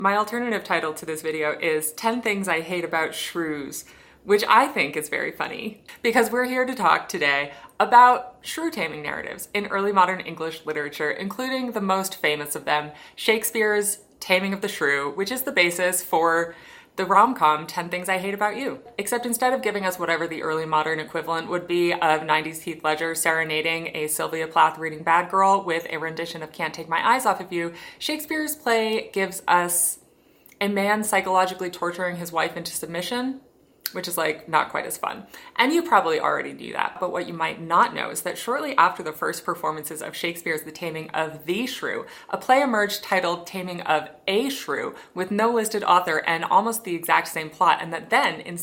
My alternative title to this video is 10 Things I Hate About Shrews, which I think is very funny because we're here to talk today about shrew taming narratives in early modern English literature, including the most famous of them, Shakespeare's Taming of the Shrew, which is the basis for the rom-com 10 Things I Hate About You. Except instead of giving us whatever the early modern equivalent would be of 90s Heath Ledger serenading a Sylvia Plath reading Bad Girl with a rendition of Can't Take My Eyes Off of You, Shakespeare's play gives us a man psychologically torturing his wife into submission, which is like not quite as fun. And you probably already knew that, but what you might not know is that shortly after the first performances of Shakespeare's The Taming of the Shrew, a play emerged titled Taming of a Shrew with no listed author and almost the exact same plot, and that then in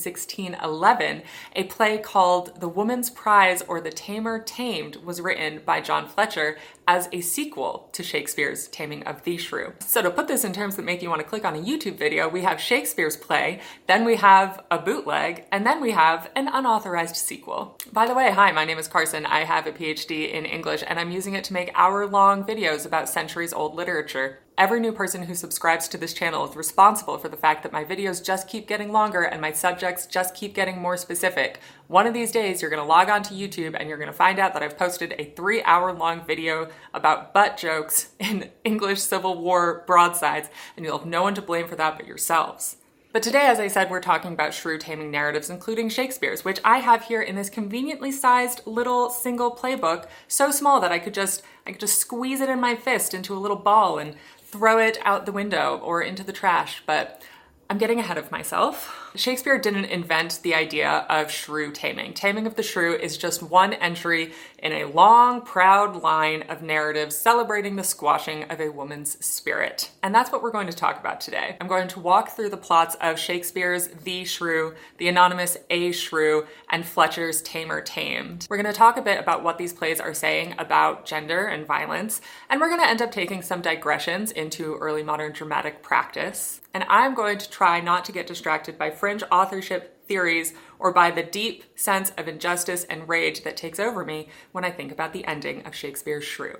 1611, a play called The Woman's Prize or The Tamer Tamed was written by John Fletcher as a sequel to Shakespeare's Taming of the Shrew. So to put this in terms that make you want to click on a YouTube video, we have Shakespeare's play, then we have a bootleg, and then we have an unauthorized sequel. By the way, hi, my name is Carson. I have a PhD in English and I'm using it to make hour-long videos about centuries-old literature. Every new person who subscribes to this channel is responsible for the fact that my videos just keep getting longer and my subjects just keep getting more specific. One of these days, you're gonna log on to YouTube and you're gonna find out that I've posted a 3-hour-long video about butt jokes in English Civil War broadsides, and you'll have no one to blame for that but yourselves. But today, as I said, we're talking about shrew taming narratives, including Shakespeare's, which I have here in this conveniently sized little single playbook, so small that I could just squeeze it in my fist into a little ball and throw it out the window or into the trash, but I'm getting ahead of myself. Shakespeare didn't invent the idea of shrew taming. Taming of the Shrew is just one entry in a long, proud line of narratives celebrating the squashing of a woman's spirit. And that's what we're going to talk about today. I'm going to walk through the plots of Shakespeare's The Shrew, the anonymous A Shrew, and Fletcher's Tamer Tamed. We're going to talk a bit about what these plays are saying about gender and violence, and we're going to end up taking some digressions into early modern dramatic practice. And I'm going to try not to get distracted by fringe authorship theories or by the deep sense of injustice and rage that takes over me when I think about the ending of Shakespeare's Shrew.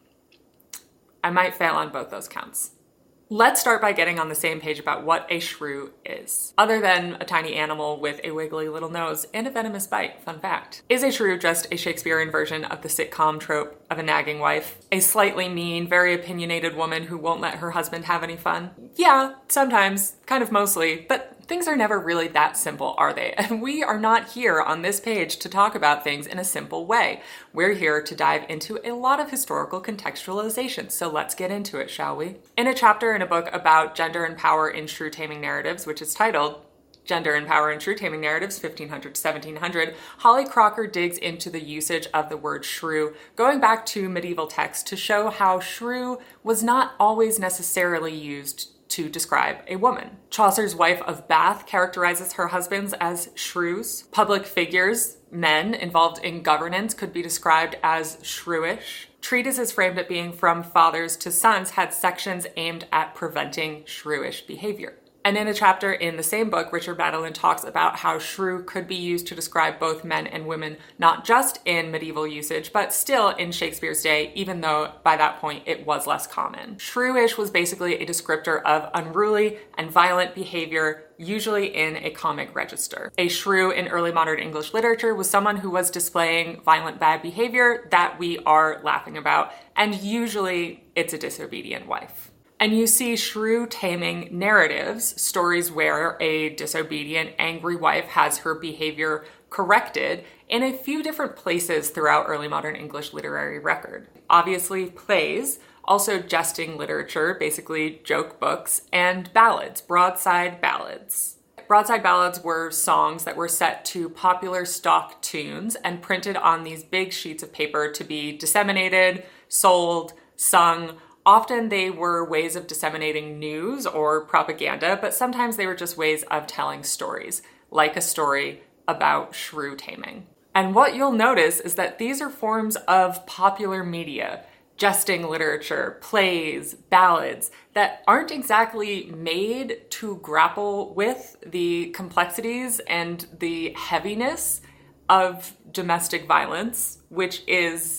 I might fail on both those counts. Let's start by getting on the same page about what a shrew is. Other than a tiny animal with a wiggly little nose and a venomous bite, fun fact. Is a shrew just a Shakespearean version of the sitcom trope of a nagging wife? A slightly mean, very opinionated woman who won't let her husband have any fun? Yeah, sometimes, kind of mostly, but things are never really that simple, are they? And we are not here on this page to talk about things in a simple way. We're here to dive into a lot of historical contextualization, so let's get into it, shall we? In a chapter in a book about gender and power in shrew taming narratives, which is titled Gender and Power in Shrew Taming Narratives, 1500 to 1700, Holly Crocker digs into the usage of the word shrew, going back to medieval texts to show how shrew was not always necessarily used to describe a woman. Chaucer's wife of Bath characterizes her husbands as shrews. Public figures, men involved in governance, could be described as shrewish. Treatises framed at being from fathers to sons had sections aimed at preventing shrewish behavior. And in a chapter in the same book, Richard Madeline talks about how shrew could be used to describe both men and women, not just in medieval usage, but still in Shakespeare's day, even though by that point it was less common. Shrewish was basically a descriptor of unruly and violent behavior, usually in a comic register. A shrew in early modern English literature was someone who was displaying violent bad behavior that we are laughing about, and usually it's a disobedient wife. And you see shrew taming narratives, stories where a disobedient, angry wife has her behavior corrected in a few different places throughout early modern English literary record. Obviously plays, also jesting literature, basically joke books, and ballads, broadside ballads. Broadside ballads were songs that were set to popular stock tunes and printed on these big sheets of paper to be disseminated, sold, sung. Often they were ways of disseminating news or propaganda, but sometimes they were just ways of telling stories, like a story about shrew taming. And what you'll notice is that these are forms of popular media, jesting literature, plays, ballads, that aren't exactly made to grapple with the complexities and the heaviness of domestic violence, which is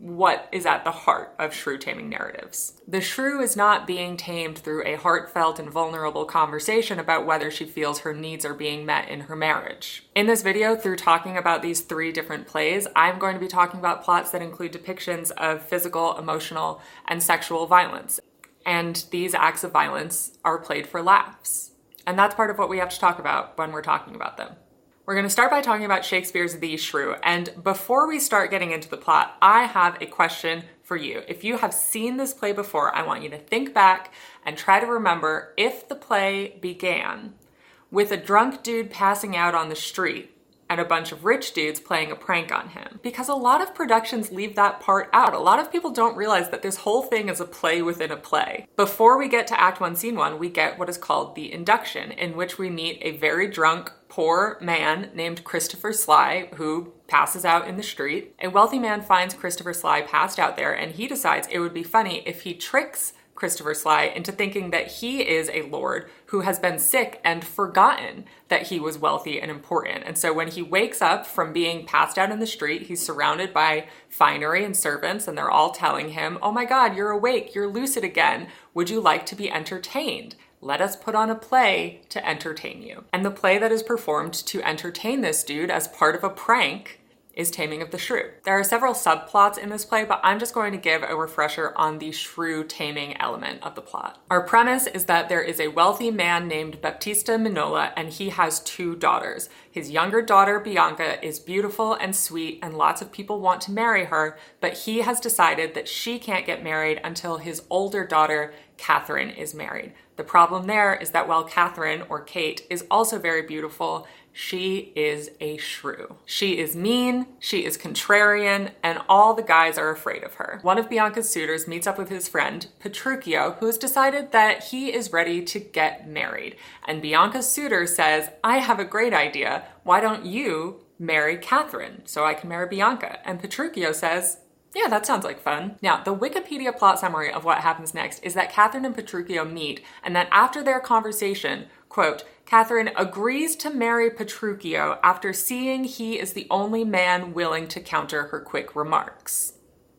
what is at the heart of shrew taming narratives. The shrew is not being tamed through a heartfelt and vulnerable conversation about whether she feels her needs are being met in her marriage. In this video, through talking about these 3 different plays, I'm going to be talking about plots that include depictions of physical, emotional, and sexual violence. And these acts of violence are played for laughs. And that's part of what we have to talk about when we're talking about them. We're going to start by talking about Shakespeare's The Shrew. And before we start getting into the plot, I have a question for you. If you have seen this play before, I want you to think back and try to remember if the play began with a drunk dude passing out on the street and a bunch of rich dudes playing a prank on him. Because a lot of productions leave that part out. A lot of people don't realize that this whole thing is a play within a play. Before we get to Act 1, Scene 1, we get what is called the induction, in which we meet a very drunk, poor man named Christopher Sly, who passes out in the street. A wealthy man finds Christopher Sly passed out there, and he decides it would be funny if he tricks Christopher Sly into thinking that he is a lord who has been sick and forgotten that he was wealthy and important. And so when he wakes up from being passed out in the street, he's surrounded by finery and servants, and they're all telling him, "Oh my God, you're awake, you're lucid again. Would you like to be entertained? Let us put on a play to entertain you." And the play that is performed to entertain this dude as part of a prank is Taming of the Shrew. There are several subplots in this play, but I'm just going to give a refresher on the shrew taming element of the plot. Our premise is that there is a wealthy man named Baptista Minola, and he has 2 daughters. His younger daughter, Bianca, is beautiful and sweet, and lots of people want to marry her, but he has decided that she can't get married until his older daughter, Catherine, is married. The problem there is that while Catherine, or Kate, is also very beautiful, she is a shrew. She is mean, she is contrarian, and all the guys are afraid of her. One of Bianca's suitors meets up with his friend, Petruchio, who has decided that he is ready to get married. And Bianca's suitor says, "I have a great idea. Why don't you marry Catherine so I can marry Bianca?" And Petruchio says, "Yeah, that sounds like fun." Now, the Wikipedia plot summary of what happens next is that Catherine and Petruchio meet, and that after their conversation, quote, "Catherine agrees to marry Petruchio after seeing he is the only man willing to counter her quick remarks."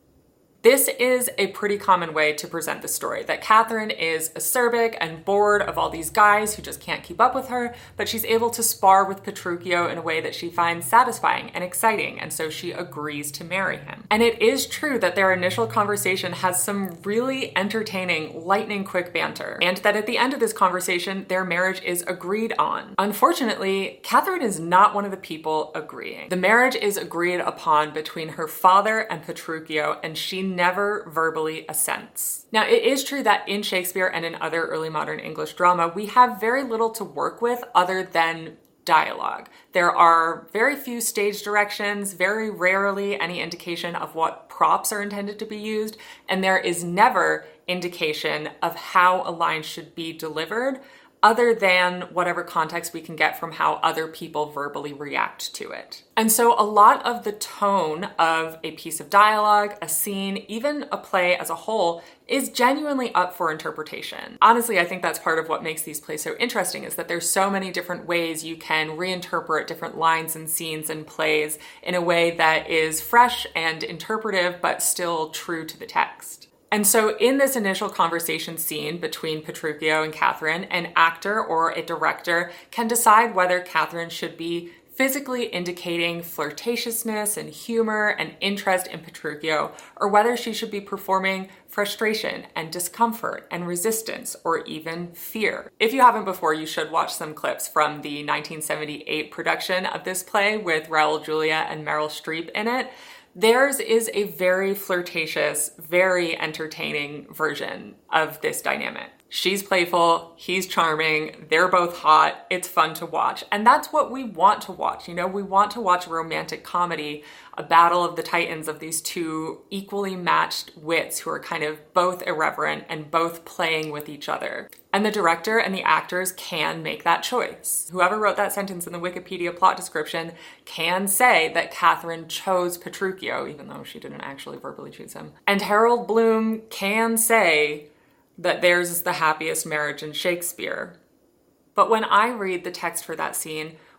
This is a pretty common way to present the story, that Catherine is acerbic and bored of all these guys who just can't keep up with her, but she's able to spar with Petruchio in a way that she finds satisfying and exciting, and so she agrees to marry him. And it is true that their initial conversation has some really entertaining, lightning-quick banter, and that at the end of this conversation, their marriage is agreed on. Unfortunately, Catherine is not one of the people agreeing. The marriage is agreed upon between her father and Petruchio, and she never verbally assents. Now, it is true that in Shakespeare and in other early modern English drama, we have very little to work with other than dialogue. There are very few stage directions, very rarely any indication of what props are intended to be used, and there is never indication of how a line should be delivered other than whatever context we can get from how other people verbally react to it. And so a lot of the tone of a piece of dialogue, a scene, even a play as a whole, is genuinely up for interpretation. Honestly, I think that's part of what makes these plays so interesting, is that there's so many different ways you can reinterpret different lines and scenes and plays in a way that is fresh and interpretive, but still true to the text. And so in this initial conversation scene between Petruchio and Catherine, an actor or a director can decide whether Catherine should be physically indicating flirtatiousness and humor and interest in Petruchio, or whether she should be performing frustration and discomfort and resistance, or even fear. If you haven't before, you should watch some clips from the 1978 production of this play with Raul Julia and Meryl Streep in it. Theirs is a very flirtatious, very entertaining version of this dynamic. She's playful, he's charming, they're both hot, it's fun to watch. And that's what we want to watch. You know, we want to watch a romantic comedy, a battle of the titans of these 2 equally matched wits who are kind of both irreverent and both playing with each other. And the director and the actors can make that choice. Whoever wrote that sentence in the Wikipedia plot description can say that Catherine chose Petruchio, even though she didn't actually verbally choose him. And Harold Bloom can say that theirs is the happiest marriage in Shakespeare. But when I read the text for that scene,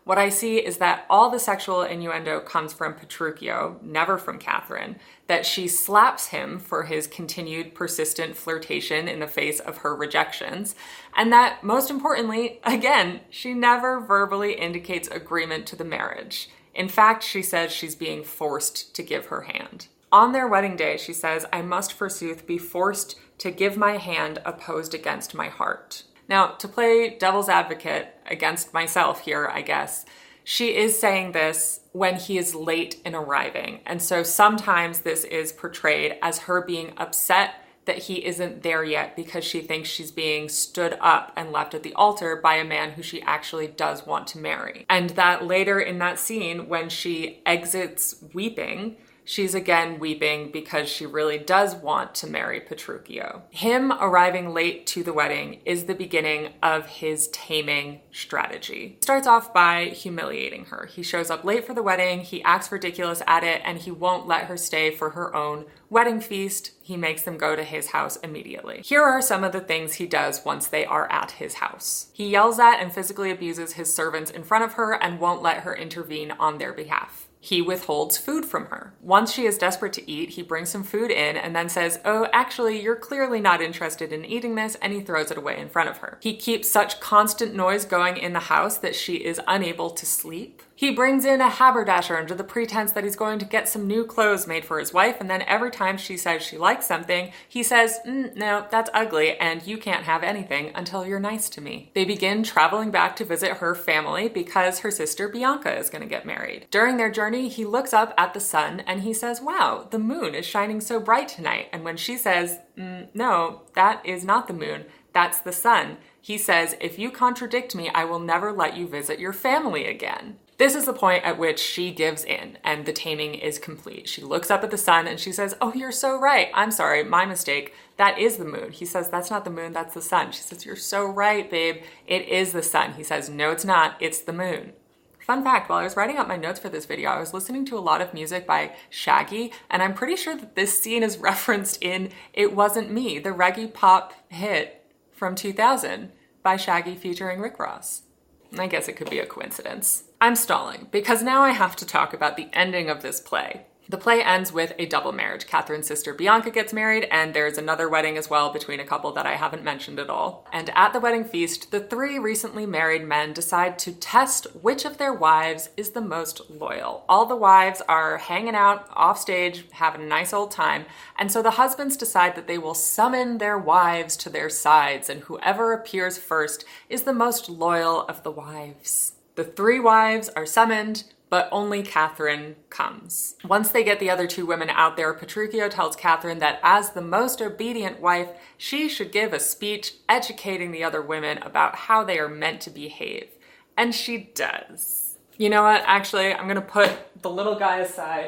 what I see is that all the sexual innuendo comes from Petruchio, never from Catherine, that she slaps him for his continued persistent flirtation in the face of her rejections, and that, most importantly, again, she never verbally indicates agreement to the marriage. In fact, she says she's being forced to give her hand. On their wedding day, she says, "I must forsooth be forced to give my hand opposed against my heart." Now, to play devil's advocate against myself here, I guess, she is saying this when he is late in arriving. And so sometimes this is portrayed as her being upset that he isn't there yet because she thinks she's being stood up and left at the altar by a man who she actually does want to marry. And that later in that scene, when she exits weeping, she's again weeping because she really does want to marry Petruchio. Him arriving late to the wedding is the beginning of his taming strategy. He starts off by humiliating her. He shows up late for the wedding, he acts ridiculous at it, and he won't let her stay for her own wedding feast. He makes them go to his house immediately. Here are some of the things he does once they are at his house. He yells at and physically abuses his servants in front of her and won't let her intervene on their behalf. He withholds food from her. Once she is desperate to eat, he brings some food in and then says, "Oh, actually, you're clearly not interested in eating this," and he throws it away in front of her. He keeps such constant noise going in the house that she is unable to sleep. He brings in a haberdasher under the pretense that he's going to get some new clothes made for his wife, and then every time she says she likes something, he says, "No, that's ugly, and you can't have anything until you're nice to me." They begin traveling back to visit her family because her sister Bianca is going to get married. During their journey, he looks up at the sun and he says, "Wow, the moon is shining so bright tonight." And when she says, "No, that is not the moon, that's the sun," he says, "If you contradict me, I will never let you visit your family again." This is the point at which she gives in and the taming is complete. She looks up at the sun and she says, "Oh, you're so right. I'm sorry, my mistake. That is the moon." He says, "That's not the moon, that's the sun." She says, "You're so right, babe. It is the sun." He says, "No, it's not. It's the moon." Fun fact, while I was writing up my notes for this video, I was listening to a lot of music by Shaggy, and I'm pretty sure that this scene is referenced in It Wasn't Me, the reggae pop hit from 2000 by Shaggy featuring Rick Ross. I guess it could be a coincidence. I'm stalling because now I have to talk about the ending of this play. The play ends with a double marriage. Catherine's sister Bianca gets married, and there's another wedding as well between a couple that I haven't mentioned at all. And at the wedding feast, the three recently married men decide to test which of their wives is the most loyal. All the wives are hanging out off stage, having a nice old time, and so the husbands decide that they will summon their wives to their sides, and whoever appears first is the most loyal of the wives. The three wives are summoned, but only Catherine comes. Once they get the other two women out there, Petruchio tells Catherine that as the most obedient wife, she should give a speech educating the other women about how they are meant to behave. And she does. You know what? Actually, I'm gonna put the little guy aside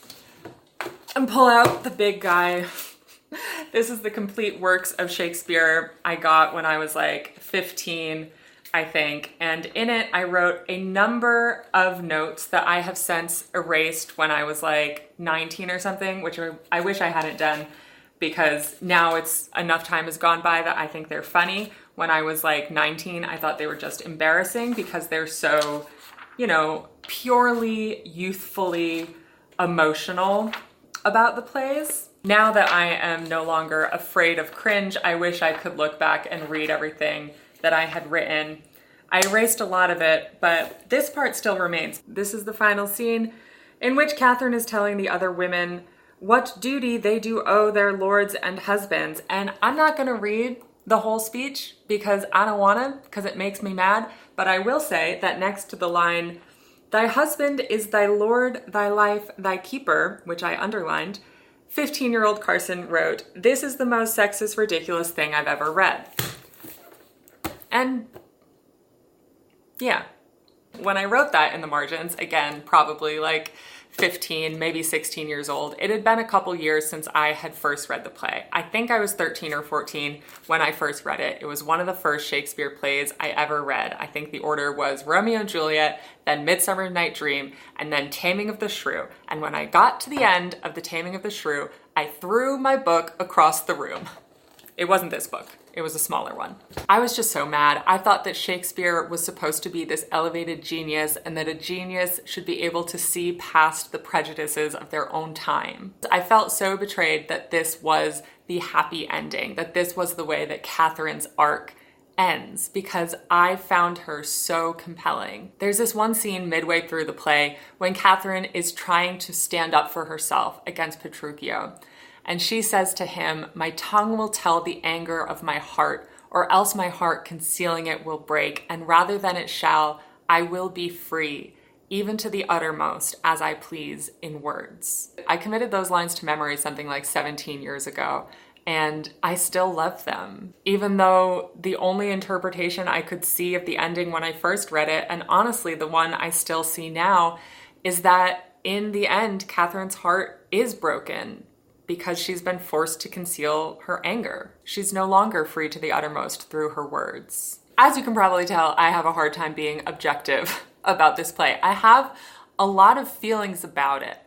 and pull out the big guy. This is the complete works of Shakespeare I got when I was like 15. I think, and in it I wrote a number of notes that I have since erased when I was like 19 or something, which I wish I hadn't done because now it's enough time has gone by that I think they're funny. When I was like 19, I thought they were just embarrassing because they're so, purely youthfully emotional about the plays. Now that I am no longer afraid of cringe, I wish I could look back and read everything that I had written. I erased a lot of it, but this part still remains. This is the final scene in which Catherine is telling the other women what duty they do owe their lords and husbands. And I'm not gonna read the whole speech because I don't wanna, because it makes me mad, but I will say that next to the line, "Thy husband is thy lord, thy life, thy keeper," which I underlined, 15-year-old Carson wrote, "This is the most sexist, ridiculous thing I've ever read." And yeah, when I wrote that in the margins, again, probably like 15, maybe 16 years old, it had been a couple years since I had first read the play. I think I was 13 or 14 when I first read it. It was one of the first Shakespeare plays I ever read. I think the order was Romeo and Juliet, then Midsummer Night's Dream, and then Taming of the Shrew. And when I got to the end of the Taming of the Shrew, I threw my book across the room. It wasn't this book. It was a smaller one. I was just so mad. I thought that Shakespeare was supposed to be this elevated genius and that a genius should be able to see past the prejudices of their own time. I felt so betrayed that this was the happy ending, that this was the way that Catherine's arc ends, because I found her so compelling. There's this one scene midway through the play when Catherine is trying to stand up for herself against Petruchio. And she says to him, "My tongue will tell the anger of my heart, or else my heart concealing it will break, and rather than it shall, I will be free, even to the uttermost, as I please in words." I committed those lines to memory something like 17 years ago, and I still love them. Even though the only interpretation I could see of the ending when I first read it, and honestly the one I still see now, is that in the end, Catherine's heart is broken, because she's been forced to conceal her anger. She's no longer free to the uttermost through her words. As you can probably tell, I have a hard time being objective about this play. I have a lot of feelings about it.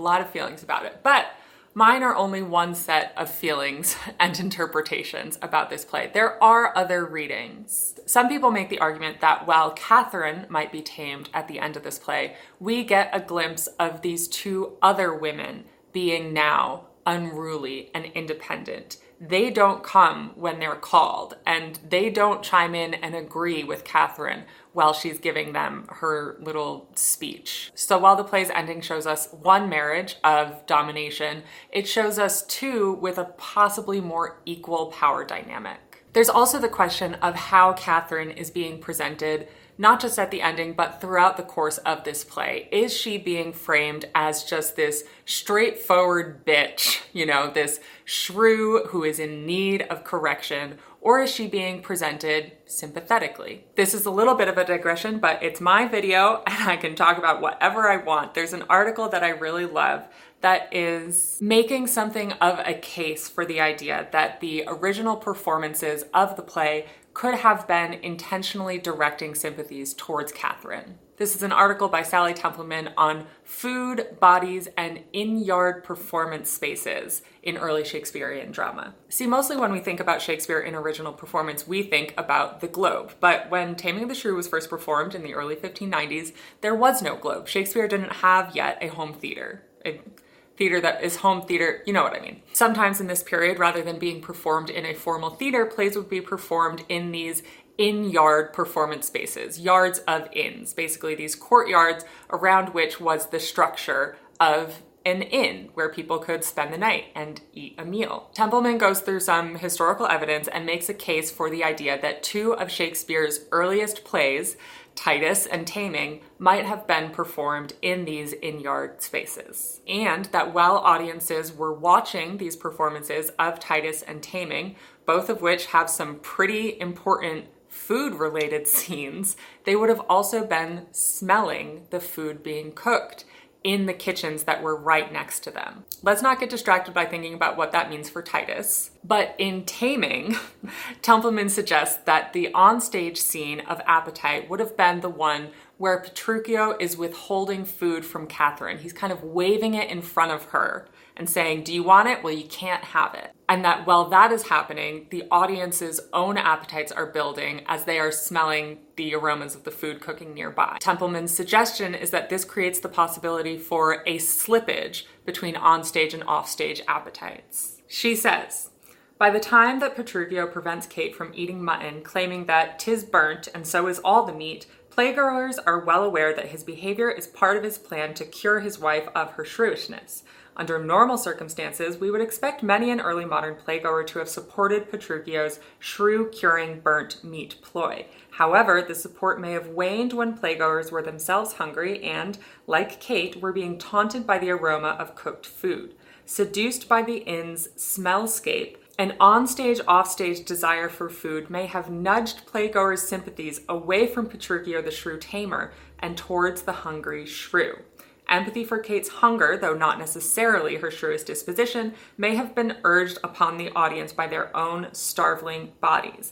But mine are only one set of feelings and interpretations about this play. There are other readings. Some people make the argument that while Catherine might be tamed at the end of this play, we get a glimpse of these two other women being now unruly and independent. They don't come when they're called, and they don't chime in and agree with Catherine while she's giving them her little speech. So while the play's ending shows us one marriage of domination, it shows us two with a possibly more equal power dynamic. There's also the question of how Catherine is being presented, not just at the ending, but throughout the course of this play. Is she being framed as just this straightforward bitch, this shrew who is in need of correction, or is she being presented sympathetically? This is a little bit of a digression, but it's my video and I can talk about whatever I want. There's an article that I really love that is making something of a case for the idea that the original performances of the play could have been intentionally directing sympathies towards Catherine. This is an article by Sally Templeman on food, bodies, and in-yard performance spaces in early Shakespearean drama. See, mostly when we think about Shakespeare in original performance, we think about the Globe. But when Taming of the Shrew was first performed in the early 1590s, there was no Globe. Shakespeare didn't have yet a home theater. Theater that is home theater, you know what I mean. Sometimes in this period, rather than being performed in a formal theater, plays would be performed in these in-yard performance spaces, yards of inns, basically these courtyards around which was the structure of an inn where people could spend the night and eat a meal. Templeman goes through some historical evidence and makes a case for the idea that two of Shakespeare's earliest plays, Titus and Taming, might have been performed in these in-yard spaces. And that while audiences were watching these performances of Titus and Taming, both of which have some pretty important food-related scenes, they would have also been smelling the food being cooked in the kitchens that were right next to them. Let's not get distracted by thinking about what that means for Titus. But in Taming, Templeman suggests that the onstage scene of Appetite would have been the one where Petruchio is withholding food from Catherine. He's kind of waving it in front of her and saying, "Do you want it? Well, you can't have it." And that while that is happening, the audience's own appetites are building as they are smelling the aromas of the food cooking nearby. Templeman's suggestion is that this creates the possibility for a slippage between onstage and offstage appetites. She says, "By the time that Petruchio prevents Kate from eating mutton, claiming that 'tis burnt and so is all the meat, playgoers are well aware that his behavior is part of his plan to cure his wife of her shrewishness. Under normal circumstances, we would expect many an early modern playgoer to have supported Petruchio's shrew-curing burnt meat ploy. However, the support may have waned when playgoers were themselves hungry and, like Kate, were being taunted by the aroma of cooked food. Seduced by the inn's smellscape, an onstage-offstage desire for food may have nudged playgoers' sympathies away from Petruchio the shrew tamer and towards the hungry shrew. Empathy for Kate's hunger, though not necessarily her shrewish disposition, may have been urged upon the audience by their own starveling bodies.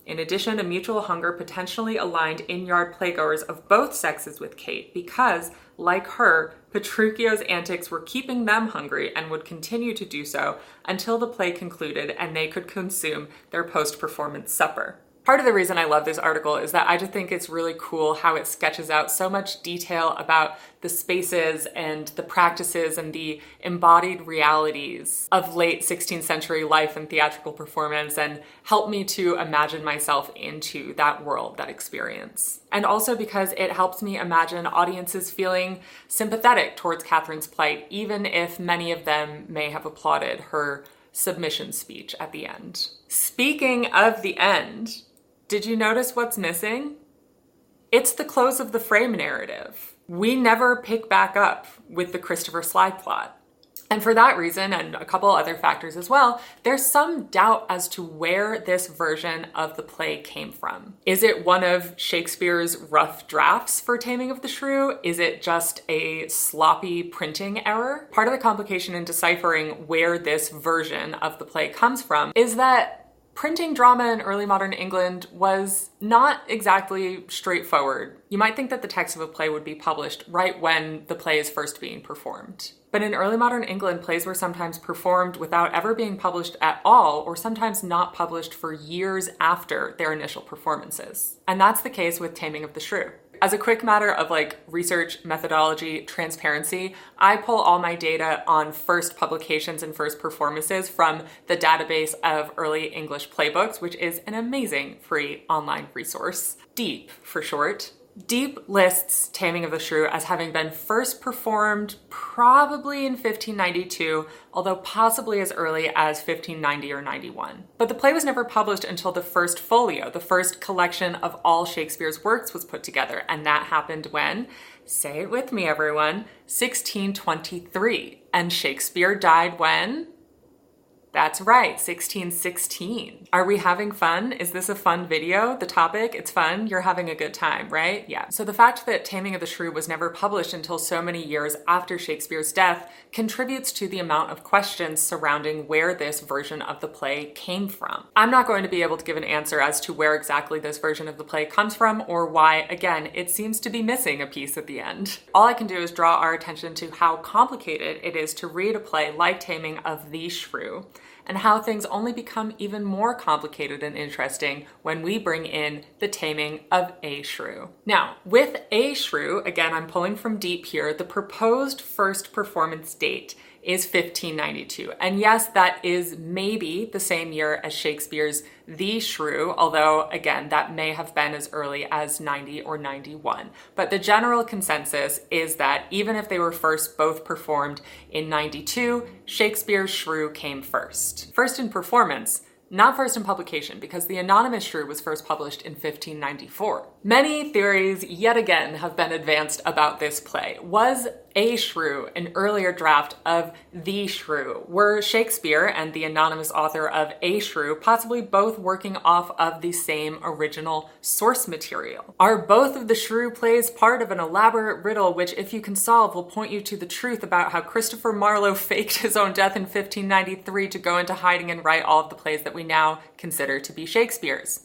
In addition, a mutual hunger potentially aligned in-yard playgoers of both sexes with Kate because, like her, Petruchio's antics were keeping them hungry and would continue to do so until the play concluded and they could consume their post-performance supper. Part of the reason I love this article is that I just think it's really cool how it sketches out so much detail about the spaces and the practices and the embodied realities of late 16th century life and theatrical performance, and help me to imagine myself into that world, that experience. And also because it helps me imagine audiences feeling sympathetic towards Catherine's plight, even if many of them may have applauded her submission speech at the end. Speaking of the end, did you notice what's missing? It's the close of the frame narrative. We never pick back up with the Christopher Sly plot. And for that reason, and a couple other factors as well, there's some doubt as to where this version of the play came from. Is it one of Shakespeare's rough drafts for Taming of the Shrew? Is it just a sloppy printing error? Part of the complication in deciphering where this version of the play comes from is that printing drama in early modern England was not exactly straightforward. You might think that the text of a play would be published right when the play is first being performed. But in early modern England, plays were sometimes performed without ever being published at all, or sometimes not published for years after their initial performances. And that's the case with Taming of the Shrew. As a quick matter of research, methodology, transparency, I pull all my data on first publications and first performances from the database of early English playbooks, which is an amazing free online resource. DEEP for short. DEEP lists Taming of the Shrew as having been first performed probably in 1592, although possibly as early as 1590 or 91. But the play was never published until the first folio, the first collection of all Shakespeare's works, was put together, and that happened when, say it with me everyone, 1623. And Shakespeare died when? That's right, 1616. Are we having fun? Is this a fun video? The topic? It's fun? You're having a good time, right? Yeah. So the fact that Taming of the Shrew was never published until so many years after Shakespeare's death contributes to the amount of questions surrounding where this version of the play came from. I'm not going to be able to give an answer as to where exactly this version of the play comes from or why, again, it seems to be missing a piece at the end. All I can do is draw our attention to how complicated it is to read a play like Taming of the Shrew, and how things only become even more complicated and interesting when we bring in the taming of a shrew. Now, with a shrew, again, I'm pulling from DEEP here, the proposed first performance date is 1592. And yes, that is maybe the same year as Shakespeare's The Shrew, although again, that may have been as early as 90 or 91. But the general consensus is that even if they were first both performed in 92, Shakespeare's Shrew came first. First in performance, not first in publication, because the anonymous shrew was first published in 1594. Many theories yet again have been advanced about this play. Was a shrew an earlier draft of The Shrew? Were Shakespeare and the anonymous author of A Shrew possibly both working off of the same original source material? Are both of the Shrew plays part of an elaborate riddle which, if you can solve, will point you to the truth about how Christopher Marlowe faked his own death in 1593 to go into hiding and write all of the plays that we now consider to be Shakespeare's?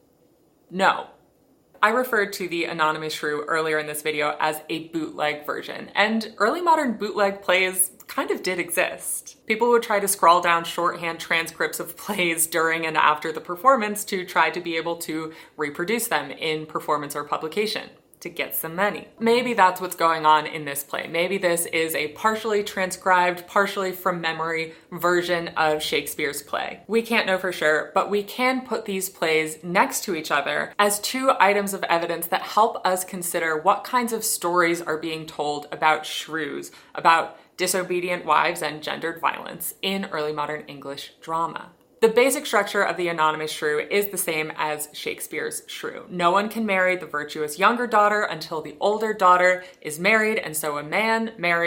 No. I referred to the anonymous shrew earlier in this video as a bootleg version, and early modern bootleg plays kind of did exist. People would try to scrawl down shorthand transcripts of plays during and after the performance to try to be able to reproduce them in performance or publication to get some money. Maybe that's what's going on in this play. Maybe this is a partially transcribed, partially from memory version of Shakespeare's play. We can't know for sure, but we can put these plays next to each other as two items of evidence that help us consider what kinds of stories are being told about shrews, about disobedient wives and gendered violence in early modern English drama. The basic structure of the anonymous shrew is the same as Shakespeare's shrew. No one can marry the virtuous younger daughter until the older daughter is married, and so a man marries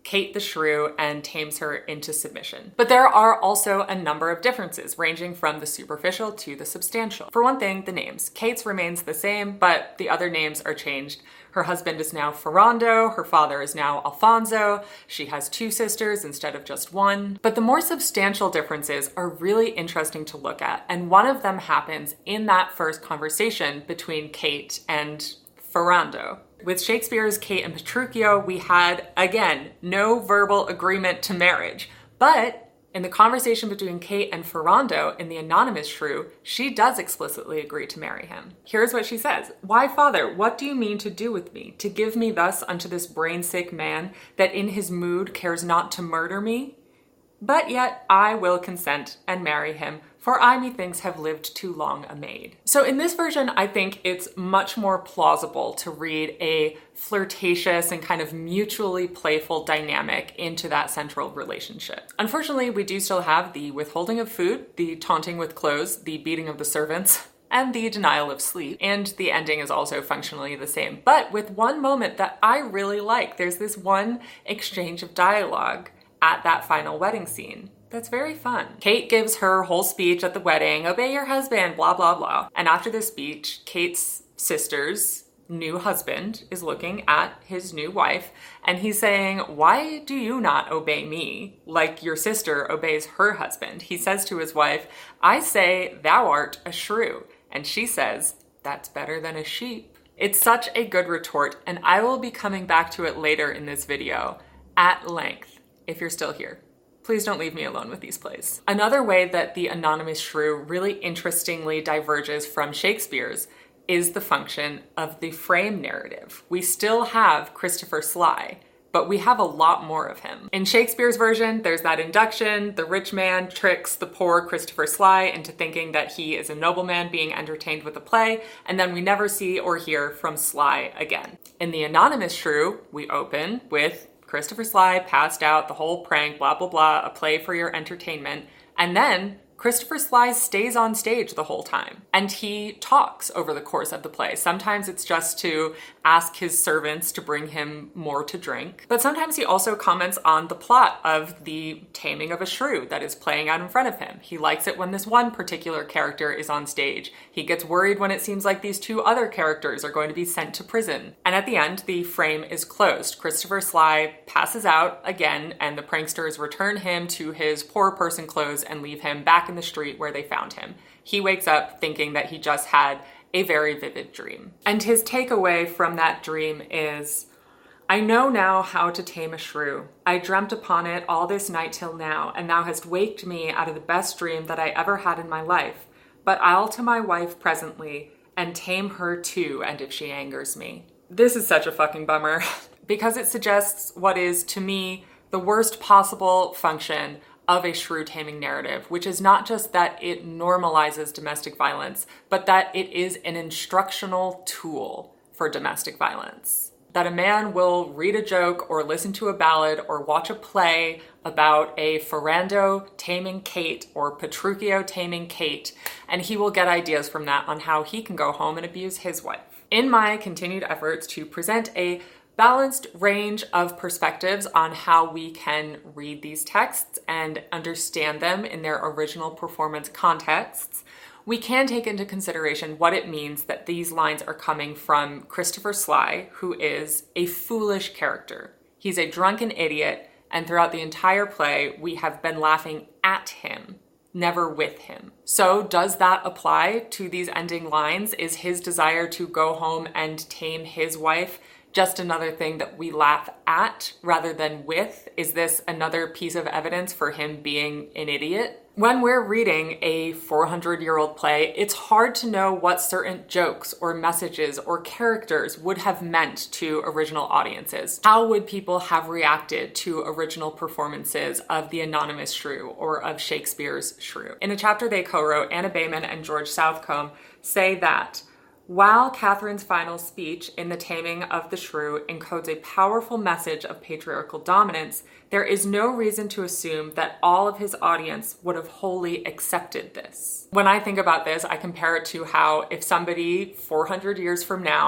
Kate the shrew and tames her into submission. But there are also a number of differences, ranging from the superficial to the substantial. For one thing, the names. Kate's remains the same, but the other names are changed. Her husband is now Ferrando, her father is now Alfonso, she has 2 sisters instead of just 1. But the more substantial differences are really interesting to look at, and one of them happens in that first conversation between Kate and Ferrando. With Shakespeare's Kate and Petruchio, we had, again, no verbal agreement to marriage, but in the conversation between Kate and Ferrando in The Anonymous Shrew, she does explicitly agree to marry him. Here's what she says. "Why, father, what do you mean to do with me? To give me thus unto this brain-sick man that in his mood cares not to murder me? But yet I will consent and marry him, for I methinks have lived too long a maid." So in this version, I think it's much more plausible to read a flirtatious and kind of mutually playful dynamic into that central relationship. Unfortunately, we do still have the withholding of food, the taunting with clothes, the beating of the servants, and the denial of sleep. And the ending is also functionally the same, but with one moment that I really like. There's this one exchange of dialogue at that final wedding scene. That's very fun. Kate gives her whole speech at the wedding, obey your husband, blah, blah, blah. And after the speech, Kate's sister's new husband is looking at his new wife and he's saying, "Why do you not obey me like your sister obeys her husband?" He says to his wife, "I say thou art a shrew." And she says, "That's better than a sheep." It's such a good retort, and I will be coming back to it later in this video at length. If you're still here, please don't leave me alone with these plays. Another way that The Anonymous Shrew really interestingly diverges from Shakespeare's is the function of the frame narrative. We still have Christopher Sly, but we have a lot more of him. In Shakespeare's version, there's that induction. The rich man tricks the poor Christopher Sly into thinking that he is a nobleman being entertained with a play, and then we never see or hear from Sly again. In The Anonymous Shrew, we open with Christopher Sly passed out, the whole prank, blah, blah, blah, a play for your entertainment. And then Christopher Sly stays on stage the whole time and he talks over the course of the play. Sometimes it's just to ask his servants to bring him more to drink, but sometimes he also comments on the plot of the taming of a shrew that is playing out in front of him. He likes it when this one particular character is on stage. He gets worried when it seems like these 2 other characters are going to be sent to prison. And at the end, the frame is closed. Christopher Sly passes out again and the pranksters return him to his poor person clothes and leave him back in the street where they found him. He wakes up thinking that he just had a very vivid dream. And his takeaway from that dream is, "I know now how to tame a shrew. I dreamt upon it all this night till now, and thou hast waked me out of the best dream that I ever had in my life. But I'll to my wife presently, and tame her too, and if she angers me." This is such a fucking bummer, because it suggests what is, to me, the worst possible function of a shrew taming narrative, which is not just that it normalizes domestic violence, but that it is an instructional tool for domestic violence. That a man will read a joke or listen to a ballad or watch a play about a Ferrando taming Kate or Petruchio taming Kate, and he will get ideas from that on how he can go home and abuse his wife. In my continued efforts to present a balanced range of perspectives on how we can read these texts and understand them in their original performance contexts, we can take into consideration what it means that these lines are coming from Christopher Sly, who is a foolish character. He's a drunken idiot, and throughout the entire play, we have been laughing at him, never with him. So does that apply to these ending lines? Is his desire to go home and tame his wife just another thing that we laugh at rather than with? Is this another piece of evidence for him being an idiot? When we're reading a 400-year-old play, it's hard to know what certain jokes or messages or characters would have meant to original audiences. How would people have reacted to original performances of The Anonymous Shrew or of Shakespeare's Shrew? In a chapter they co-wrote, Anna Bayman and George Southcombe say that while Catherine's final speech in The Taming of the Shrew encodes a powerful message of patriarchal dominance, there is no reason to assume that all of his audience would have wholly accepted this. When I think about this, I compare it to how if somebody 400 years from now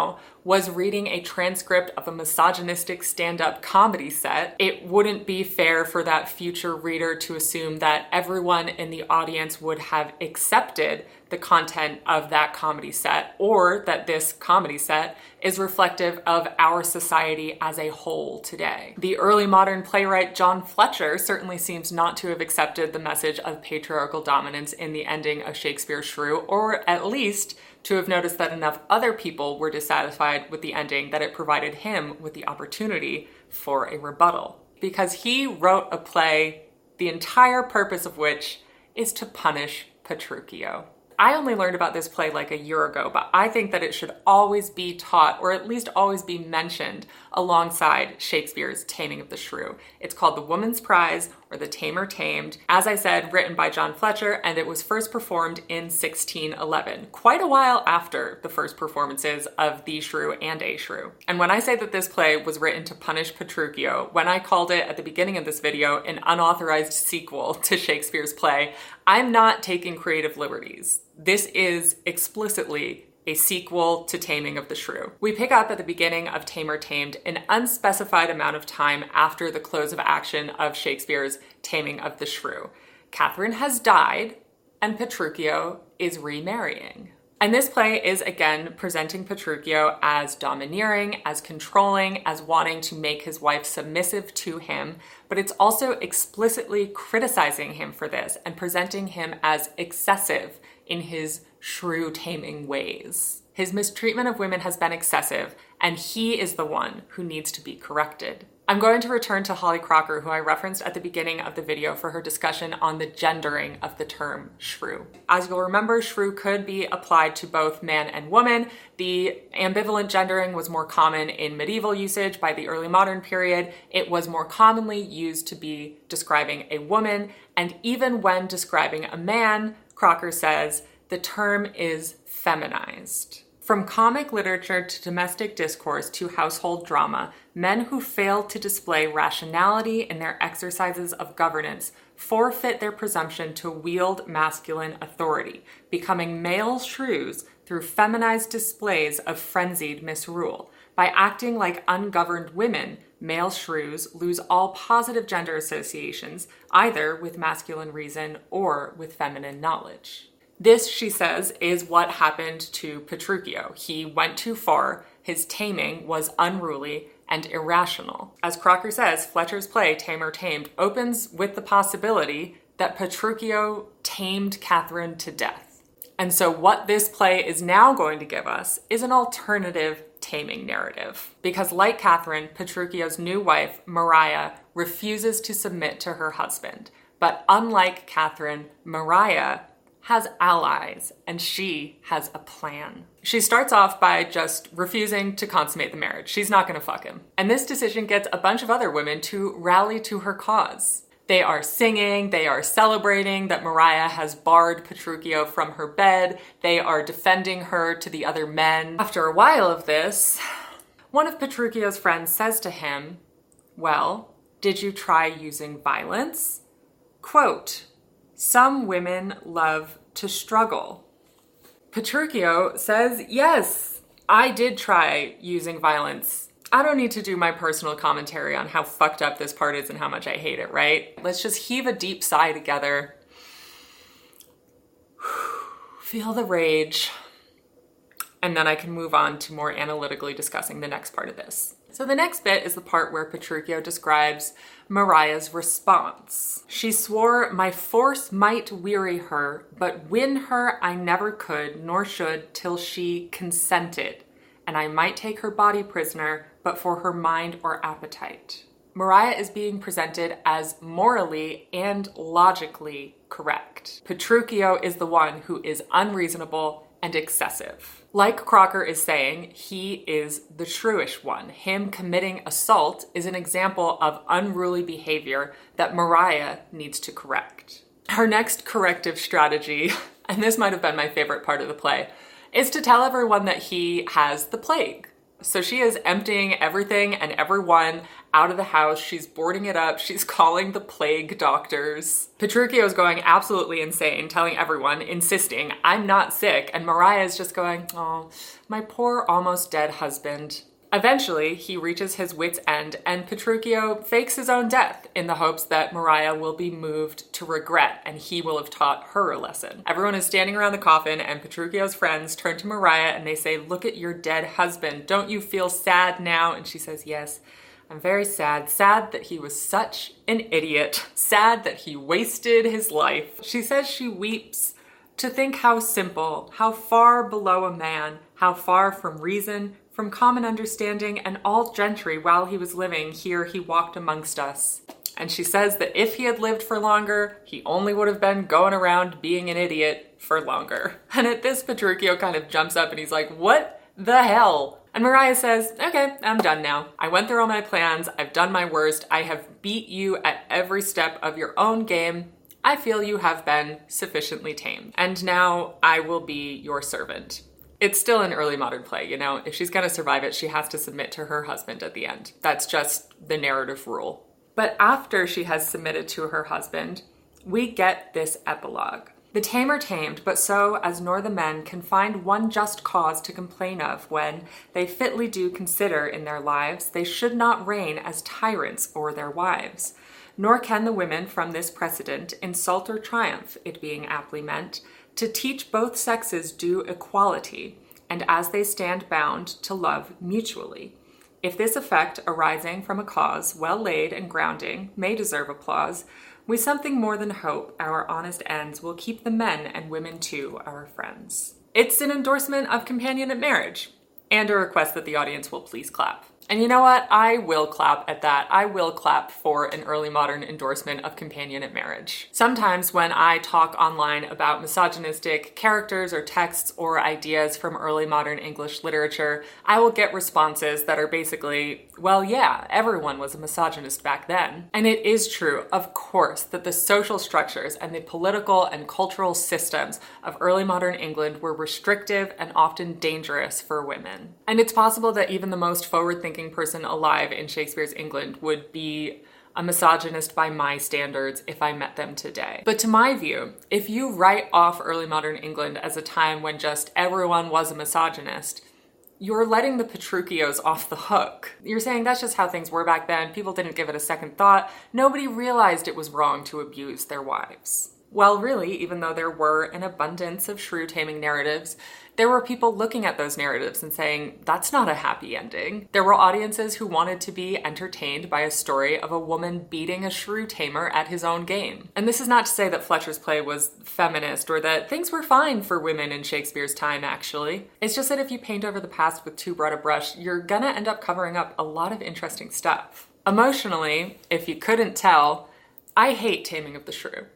was reading a transcript of a misogynistic stand-up comedy set, it wouldn't be fair for that future reader to assume that everyone in the audience would have accepted the content of that comedy set, or that this comedy set is reflective of our society as a whole today. The early modern playwright John Fletcher certainly seems not to have accepted the message of patriarchal dominance in the ending of Shakespeare's Shrew, or at least to have noticed that enough other people were dissatisfied with the ending that it provided him with the opportunity for a rebuttal. Because he wrote a play, the entire purpose of which is to punish Petruchio. I only learned about this play like a year ago, but I think that it should always be taught, or at least always be mentioned, alongside Shakespeare's Taming of the Shrew. It's called The Woman's Prize, or The Tamer Tamed. As I said, written by John Fletcher, and it was first performed in 1611, quite a while after the first performances of The Shrew and A Shrew. And when I say that this play was written to punish Petruchio, when I called it at the beginning of this video an unauthorized sequel to Shakespeare's play, I'm not taking creative liberties. This is explicitly a sequel to Taming of the Shrew. We pick up at the beginning of Tamer Tamed, an unspecified amount of time after the close of action of Shakespeare's Taming of the Shrew. Catherine has died, and Petruchio is remarrying. And this play is again presenting Petruchio as domineering, as controlling, as wanting to make his wife submissive to him, but it's also explicitly criticizing him for this and presenting him as excessive in his shrew taming ways. His mistreatment of women has been excessive, and he is the one who needs to be corrected. I'm going to return to Holly Crocker, who I referenced at the beginning of the video for her discussion on the gendering of the term shrew. As you'll remember, shrew could be applied to both man and woman. The ambivalent gendering was more common in medieval usage. By the early modern period, it was more commonly used to be describing a woman, and even when describing a man, Crocker says, the term is feminized. From comic literature to domestic discourse to household drama, men who fail to display rationality in their exercises of governance forfeit their presumption to wield masculine authority, becoming male shrews through feminized displays of frenzied misrule. By acting like ungoverned women, male shrews lose all positive gender associations, either with masculine reason or with feminine knowledge. This, she says, is what happened to Petruchio. He went too far, his taming was unruly and irrational. As Crocker says, Fletcher's play, Tamer Tamed, opens with the possibility that Petruchio tamed Catherine to death. And so what this play is now going to give us is an alternative taming narrative. Because like Catherine, Petruchio's new wife, Maria, refuses to submit to her husband. But unlike Catherine, Maria has allies, and she has a plan. She starts off by just refusing to consummate the marriage. She's not gonna fuck him. And this decision gets a bunch of other women to rally to her cause. They are singing, they are celebrating that Maria has barred Petruchio from her bed, they are defending her to the other men. After a while of this, one of Petruchio's friends says to him, "Well, did you try using violence?" Quote, "Some women love to struggle." Petruchio says, "Yes, I did try using violence." I don't need to do my personal commentary on how fucked up this part is and how much I hate it, right? Let's just heave a deep sigh together. Feel the rage. And then I can move on to more analytically discussing the next part of this. So the next bit is the part where Petruchio describes Maria's response. She swore, "My force might weary her, but win her I never could, nor should, till she consented. And I might take her body prisoner, but for her mind or appetite." Maria is being presented as morally and logically correct. Petruchio is the one who is unreasonable and excessive. Like Crocker is saying, he is the shrewish one. Him committing assault is an example of unruly behavior that Maria needs to correct. Her next corrective strategy, and this might have been my favorite part of the play, is to tell everyone that he has the plague. So she is emptying everything and everyone out of the house. She's boarding it up. She's calling the plague doctors. Petruchio is going absolutely insane, telling everyone, insisting, I'm not sick. And Maria is just going, oh, my poor almost dead husband. Eventually, he reaches his wit's end and Petruchio fakes his own death in the hopes that Maria will be moved to regret and he will have taught her a lesson. Everyone is standing around the coffin and Petruchio's friends turn to Maria and they say, look at your dead husband. Don't you feel sad now? And she says, yes, I'm very sad. Sad that he was such an idiot. Sad that he wasted his life. She says she weeps to think how simple, how far below a man, how far from reason, from common understanding and all gentry while he was living, here he walked amongst us. And she says that if he had lived for longer, he only would have been going around being an idiot for longer. And at this, Petruchio kind of jumps up and he's like, what the hell? And Maria says, okay, I'm done now. I went through all my plans. I've done my worst. I have beat you at every step of your own game. I feel you have been sufficiently tamed. And now I will be your servant. It's still an early modern play, you know? If she's gonna survive it, she has to submit to her husband at the end. That's just the narrative rule. But after she has submitted to her husband, we get this epilogue. The tame are tamed, but so as nor the men can find one just cause to complain of when they fitly do consider in their lives they should not reign as tyrants o'er their wives. Nor can the women from this precedent insult or triumph, it being aptly meant, to teach both sexes due equality, and as they stand bound to love mutually. If this effect arising from a cause well laid and grounding may deserve applause, we something more than hope our honest ends will keep the men and women too our friends. It's an endorsement of companionate marriage, and a request that the audience will please clap. And you know what? I will clap at that. I will clap for an early modern endorsement of companionate marriage. Sometimes when I talk online about misogynistic characters or texts or ideas from early modern English literature, I will get responses that are basically, well, yeah, everyone was a misogynist back then. And it is true, of course, that the social structures and the political and cultural systems of early modern England were restrictive and often dangerous for women. And it's possible that even the most forward-thinking person alive in Shakespeare's England would be a misogynist by my standards if I met them today. But to my view, if you write off early modern England as a time when just everyone was a misogynist, you're letting the Petruchios off the hook. You're saying that's just how things were back then. People didn't give it a second thought. Nobody realized it was wrong to abuse their wives. Well, really, even though there were an abundance of shrew taming narratives, there were people looking at those narratives and saying, that's not a happy ending. There were audiences who wanted to be entertained by a story of a woman beating a shrew tamer at his own game. And this is not to say that Fletcher's play was feminist or that things were fine for women in Shakespeare's time, actually. It's just that if you paint over the past with too broad a brush, you're gonna end up covering up a lot of interesting stuff. Emotionally, if you couldn't tell, I hate Taming of the Shrew.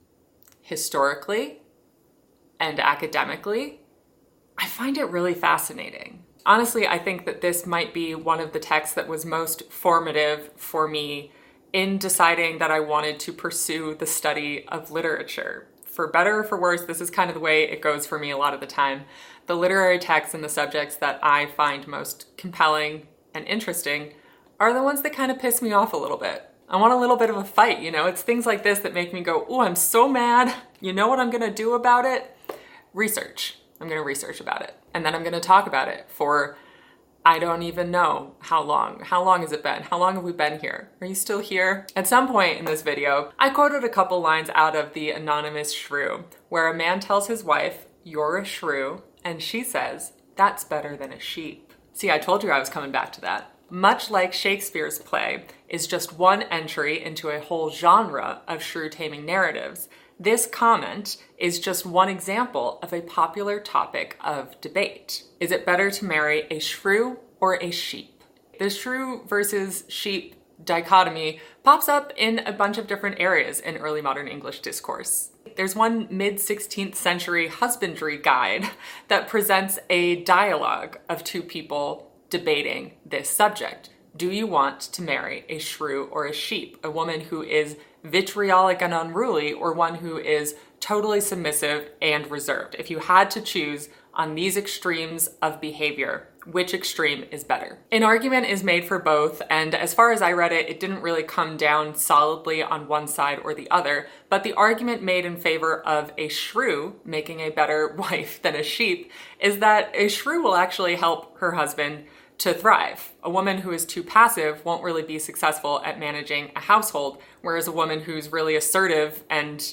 Historically and academically, I find it really fascinating. Honestly, I think that this might be one of the texts that was most formative for me in deciding that I wanted to pursue the study of literature. For better or for worse, this is kind of the way it goes for me a lot of the time. The literary texts and the subjects that I find most compelling and interesting are the ones that kind of piss me off a little bit. I want a little bit of a fight, you know? It's things like this that make me go, oh, I'm so mad. You know what I'm gonna do about it? Research. I'm gonna research about it. And then I'm gonna talk about it for, I don't even know how long. How long has it been? How long have we been here? Are you still here? At some point in this video, I quoted a couple lines out of The Anonymous Shrew, where a man tells his wife, you're a shrew, and she says, that's better than a sheep. See, I told you I was coming back to that. Much like Shakespeare's play is just one entry into a whole genre of shrew taming narratives, this comment is just one example of a popular topic of debate. Is it better to marry a shrew or a sheep? The shrew versus sheep dichotomy pops up in a bunch of different areas in early modern English discourse. There's one mid-16th century husbandry guide that presents a dialogue of two people debating this subject. Do you want to marry a shrew or a sheep? A woman who is vitriolic and unruly, or one who is totally submissive and reserved? If you had to choose on these extremes of behavior, which extreme is better. An argument is made for both, and as far as I read it, it didn't really come down solidly on one side or the other, but the argument made in favor of a shrew making a better wife than a sheep is that a shrew will actually help her husband to thrive. A woman who is too passive won't really be successful at managing a household, whereas a woman who's really assertive and,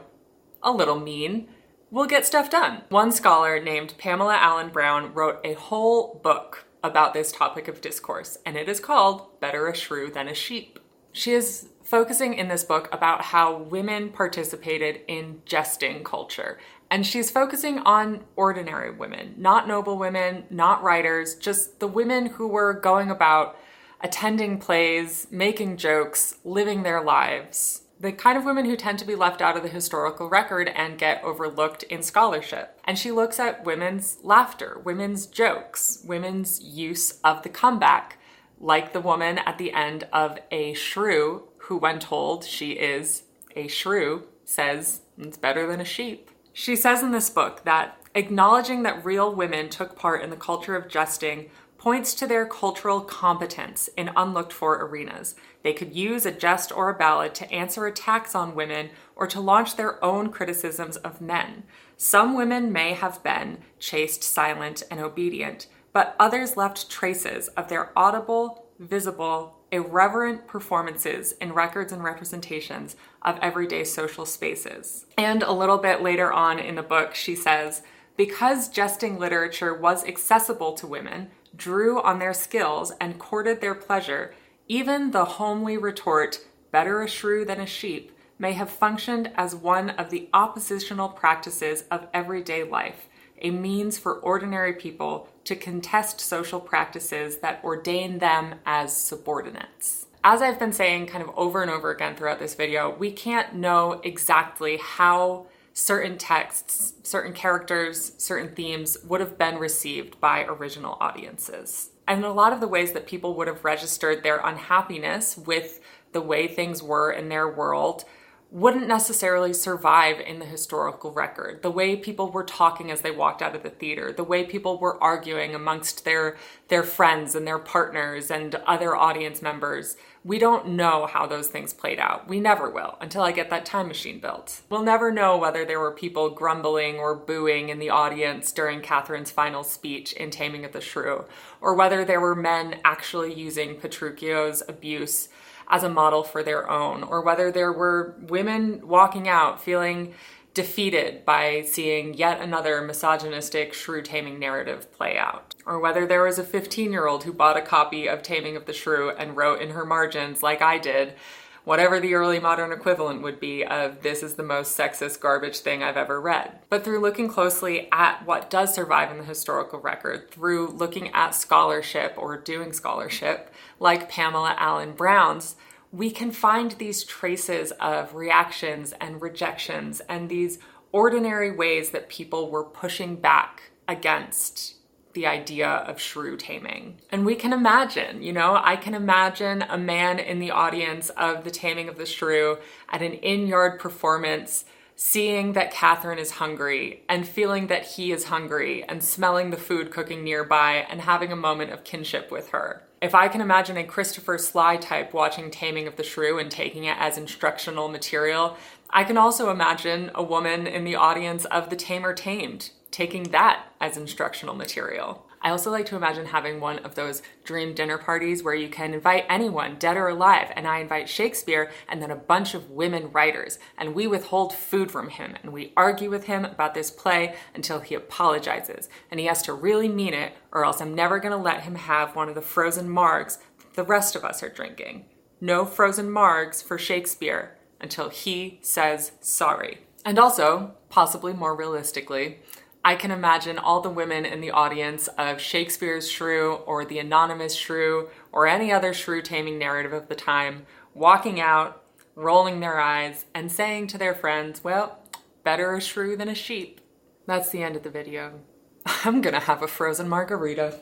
a little mean will get stuff done. One scholar named Pamela Allen Brown wrote a whole book about this topic of discourse, and it is called Better a Shrew Than a Sheep. She is focusing in this book about how women participated in jesting culture. And she's focusing on ordinary women, not noble women, not writers, just the women who were going about attending plays, making jokes, living their lives. The kind of women who tend to be left out of the historical record and get overlooked in scholarship. And she looks at women's laughter, women's jokes, women's use of the comeback, like the woman at the end of A Shrew, who when told she is a shrew, says it's better than a sheep. She says in this book that acknowledging that real women took part in the culture of jesting points to their cultural competence in unlooked-for arenas. They could use a jest or a ballad to answer attacks on women or to launch their own criticisms of men. Some women may have been chaste, silent, and obedient, but others left traces of their audible, visible, irreverent performances in records and representations of everyday social spaces. And a little bit later on in the book, she says, because jesting literature was accessible to women, drew on their skills, and courted their pleasure, even the homely retort, better a shrew than a sheep, may have functioned as one of the oppositional practices of everyday life, a means for ordinary people to contest social practices that ordain them as subordinates. As I've been saying kind of over and over again throughout this video, we can't know exactly how certain texts, certain characters, certain themes would have been received by original audiences. And a lot of the ways that people would have registered their unhappiness with the way things were in their world wouldn't necessarily survive in the historical record. The way people were talking as they walked out of the theater, the way people were arguing amongst their friends and their partners and other audience members. We don't know how those things played out. We never will until I get that time machine built. We'll never know whether there were people grumbling or booing in the audience during Catherine's final speech in Taming of the Shrew, or whether there were men actually using Petruchio's abuse as a model for their own, or whether there were women walking out feeling defeated by seeing yet another misogynistic shrew taming narrative play out, or whether there was a 15-year-old who bought a copy of Taming of the Shrew and wrote in her margins, like I did, whatever the early modern equivalent would be of this is the most sexist garbage thing I've ever read. But through looking closely at what does survive in the historical record, through looking at scholarship or doing scholarship, like Pamela Allen Brown's, we can find these traces of reactions and rejections and these ordinary ways that people were pushing back against the idea of shrew taming. And we can imagine, I can imagine a man in the audience of the Taming of the Shrew at an in-yard performance seeing that Catherine is hungry and feeling that he is hungry and smelling the food cooking nearby and having a moment of kinship with her. If I can imagine a Christopher Sly type watching Taming of the Shrew and taking it as instructional material, I can also imagine a woman in the audience of The Tamer Tamed taking that as instructional material. I also like to imagine having one of those dream dinner parties where you can invite anyone, dead or alive, and I invite Shakespeare and then a bunch of women writers, and we withhold food from him, and we argue with him about this play until he apologizes, and he has to really mean it, or else I'm never going to let him have one of the frozen margs the rest of us are drinking. No frozen margs for Shakespeare until he says sorry. And also, possibly more realistically, I can imagine all the women in the audience of Shakespeare's Shrew or The Anonymous Shrew or any other shrew taming narrative of the time walking out, rolling their eyes, and saying to their friends, well, better a shrew than a sheep. That's the end of the video. I'm gonna have a frozen margarita.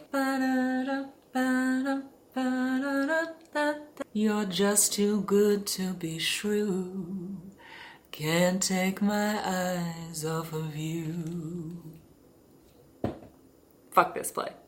You're just too good to be shrew. Can't take my eyes off of you. Fuck this play.